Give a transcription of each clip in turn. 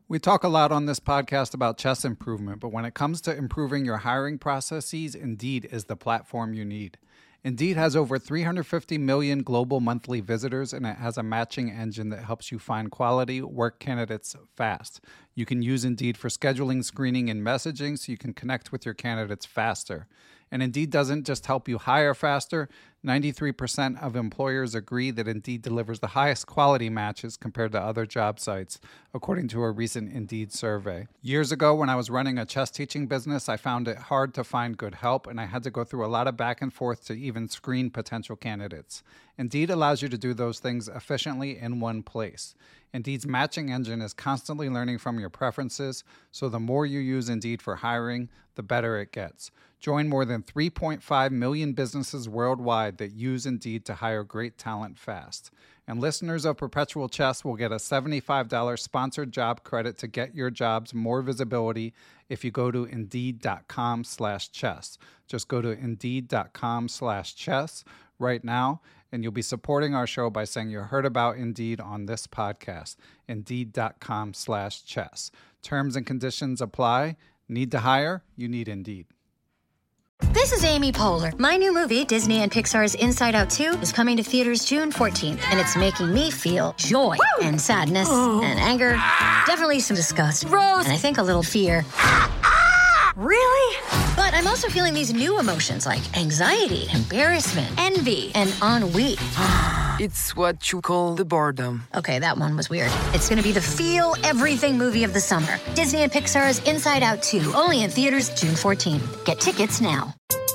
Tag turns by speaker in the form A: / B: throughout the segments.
A: We talk a lot on this podcast about chess improvement, but when it comes to improving your hiring processes, Indeed is the platform you need. Indeed has over 350 million global monthly visitors, and it has a matching engine that helps you find quality work candidates fast. You can use Indeed for scheduling, screening, and messaging so you can connect with your candidates faster. And Indeed doesn't just help you hire faster. 93% of employers agree that Indeed delivers the highest quality matches compared to other job sites, according to a recent Indeed survey. Years ago, when I was running a chess teaching business, I found it hard to find good help, and I had to go through a lot of back and forth to even screen potential candidates. Indeed allows you to do those things efficiently in one place. Indeed's matching engine is constantly learning from your preferences, so the more you use Indeed for hiring, the better it gets. Join more than 3.5 million businesses worldwide that use Indeed to hire great talent fast. And listeners of Perpetual Chess will get a $75 sponsored job credit to get your jobs more visibility if you go to Indeed.com/chess. Just go to Indeed.com/chess right now, and you'll be supporting our show by saying you heard about Indeed on this podcast. Indeed.com/chess. Terms and conditions apply. Need to hire? You need Indeed.
B: This is Amy Poehler. My new movie, Disney and Pixar's Inside Out 2, is coming to theaters June 14th, and it's making me feel joy and sadness and anger, definitely some disgust, and I think a little fear. Really? But I'm also feeling these new emotions like anxiety, embarrassment, envy, and ennui.
C: It's what you call the boredom.
B: Okay, that one was weird. It's going to be the feel everything movie of the summer. Disney and Pixar's Inside Out 2, only in theaters June 14th. Get tickets now.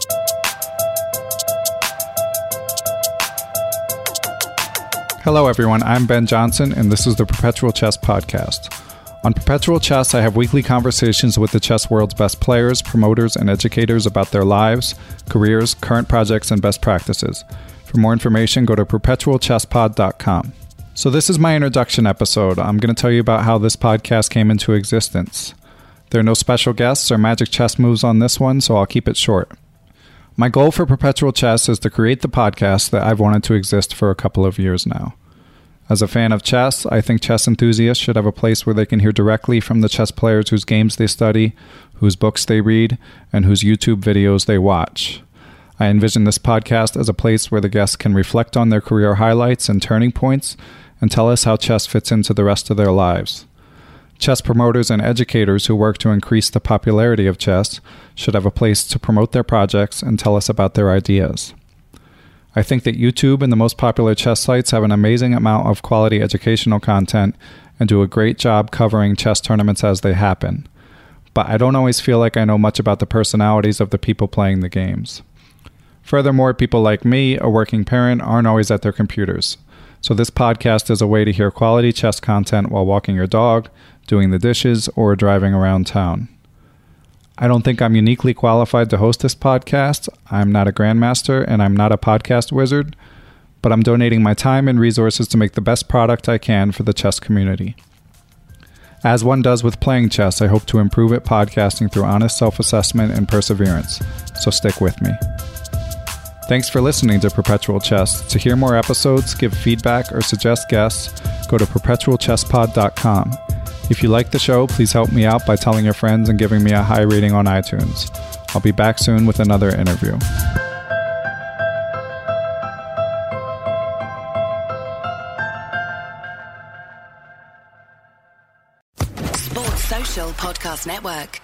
A: Hello, everyone. I'm Ben Johnson, and this is the Perpetual Chess Podcast. On Perpetual Chess, I have weekly conversations with the chess world's best players, promoters, and educators about their lives, careers, current projects, and best practices. For more information, go to perpetualchesspod.com. So this is my introduction episode. I'm going to tell you about how this podcast came into existence. There are no special guests or magic chess moves on this one, so I'll keep it short. My goal for Perpetual Chess is to create the podcast that I've wanted to exist for a couple of years now. As a fan of chess, I think chess enthusiasts should have a place where they can hear directly from the chess players whose games they study, whose books they read, and whose YouTube videos they watch. I envision this podcast as a place where the guests can reflect on their career highlights and turning points and tell us how chess fits into the rest of their lives. Chess promoters and educators who work to increase the popularity of chess should have a place to promote their projects and tell us about their ideas. I think that YouTube and the most popular chess sites have an amazing amount of quality educational content and do a great job covering chess tournaments as they happen. But I don't always feel like I know much about the personalities of the people playing the games. Furthermore, people like me, a working parent, aren't always at their computers. So this podcast is a way to hear quality chess content while walking your dog, doing the dishes, or driving around town. I don't think I'm uniquely qualified to host this podcast. I'm not a grandmaster and I'm not a podcast wizard, but I'm donating my time and resources to make the best product I can for the chess community. As one does with playing chess, I hope to improve at podcasting through honest self-assessment and perseverance. So stick with me. Thanks for listening to Perpetual Chess. To hear more episodes, give feedback, or suggest guests, go to perpetualchesspod.com. If you like the show, please help me out by telling your friends and giving me a high rating on iTunes. I'll be back soon with another interview.
D: Sports Social Podcast Network.